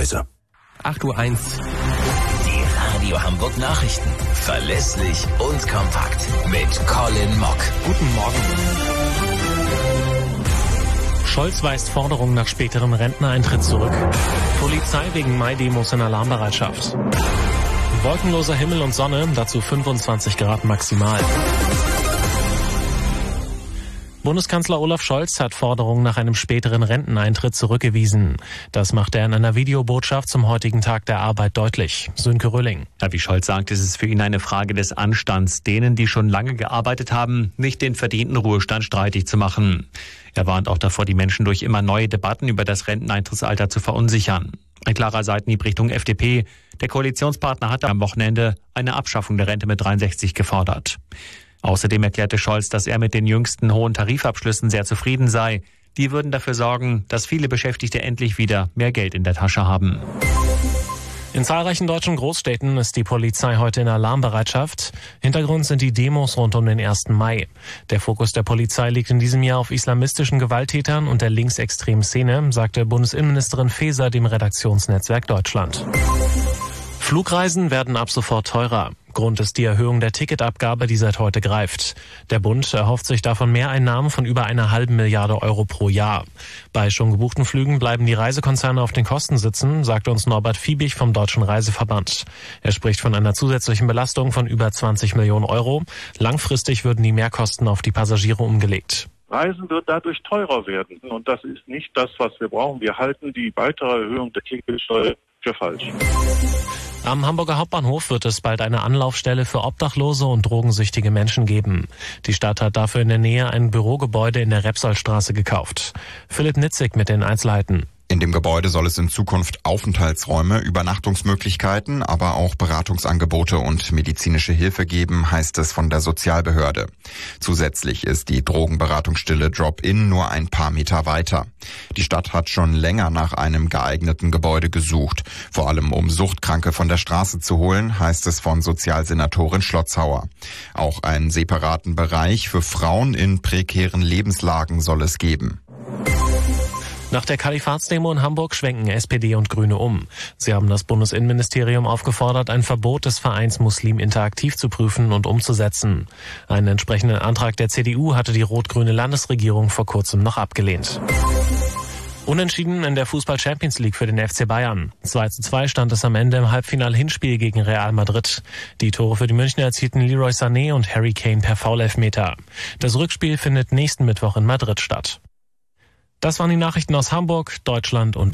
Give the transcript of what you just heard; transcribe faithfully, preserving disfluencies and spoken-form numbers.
Kaiser. acht Uhr eins. Die Radio Hamburg Nachrichten. Verlässlich und kompakt. Mit Colin Mock. Guten Morgen. Scholz weist Forderungen nach späterem Renteneintritt zurück. Polizei wegen Mai-Demos in Alarmbereitschaft. Wolkenloser Himmel und Sonne, dazu fünfundzwanzig Grad maximal. Bundeskanzler Olaf Scholz hat Forderungen nach einem späteren Renteneintritt zurückgewiesen. Das macht er in einer Videobotschaft zum heutigen Tag der Arbeit deutlich. Sönke Röhling. Ja, wie Scholz sagt, ist es für ihn eine Frage des Anstands, denen, die schon lange gearbeitet haben, nicht den verdienten Ruhestand streitig zu machen. Er warnt auch davor, die Menschen durch immer neue Debatten über das Renteneintrittsalter zu verunsichern. Ein klarer Seitenhieb Richtung F D P. Der Koalitionspartner hatte am Wochenende eine Abschaffung der Rente mit dreiundsechzig gefordert. Außerdem erklärte Scholz, dass er mit den jüngsten hohen Tarifabschlüssen sehr zufrieden sei. Die würden dafür sorgen, dass viele Beschäftigte endlich wieder mehr Geld in der Tasche haben. In zahlreichen deutschen Großstädten ist die Polizei heute in Alarmbereitschaft. Hintergrund sind die Demos rund um den ersten Mai. Der Fokus der Polizei liegt in diesem Jahr auf islamistischen Gewalttätern und der linksextremen Szene, sagte Bundesinnenministerin Faeser dem Redaktionsnetzwerk Deutschland. Flugreisen werden ab sofort teurer. Grund ist die Erhöhung der Ticketabgabe, die seit heute greift. Der Bund erhofft sich davon Mehreinnahmen von über einer halben Milliarde Euro pro Jahr. Bei schon gebuchten Flügen bleiben die Reisekonzerne auf den Kosten sitzen, sagte uns Norbert Fiebig vom Deutschen Reiseverband. Er spricht von einer zusätzlichen Belastung von über zwanzig Millionen Euro. Langfristig würden die Mehrkosten auf die Passagiere umgelegt. Reisen wird dadurch teurer werden. Und das ist nicht das, was wir brauchen. Wir halten die weitere Erhöhung der Ticketsteuer für falsch. Am Hamburger Hauptbahnhof wird es bald eine Anlaufstelle für obdachlose und drogensüchtige Menschen geben. Die Stadt hat dafür in der Nähe ein Bürogebäude in der Repsollstraße gekauft. Philipp Nitzig mit den Einzelheiten. In dem Gebäude soll es in Zukunft Aufenthaltsräume, Übernachtungsmöglichkeiten, aber auch Beratungsangebote und medizinische Hilfe geben, heißt es von der Sozialbehörde. Zusätzlich ist die Drogenberatungsstelle Drop-In nur ein paar Meter weiter. Die Stadt hat schon länger nach einem geeigneten Gebäude gesucht, vor allem um Suchtkranke von der Straße zu holen, heißt es von Sozialsenatorin Schlotzhauer. Auch einen separaten Bereich für Frauen in prekären Lebenslagen soll es geben. Nach der Kalifatsdemo in Hamburg schwenken S P D und Grüne um. Sie haben das Bundesinnenministerium aufgefordert, ein Verbot des Vereins Muslim Interaktiv zu prüfen und umzusetzen. Einen entsprechenden Antrag der C D U hatte die rot-grüne Landesregierung vor kurzem noch abgelehnt. Unentschieden in der Fußball-Champions League für den F C Bayern. zwei zu zwei stand es am Ende im Halbfinal-Hinspiel gegen Real Madrid. Die Tore für die Münchner erzielten Leroy Sané und Harry Kane per Foul-Elfmeter. Das Rückspiel findet nächsten Mittwoch in Madrid statt. Das waren die Nachrichten aus Hamburg, Deutschland und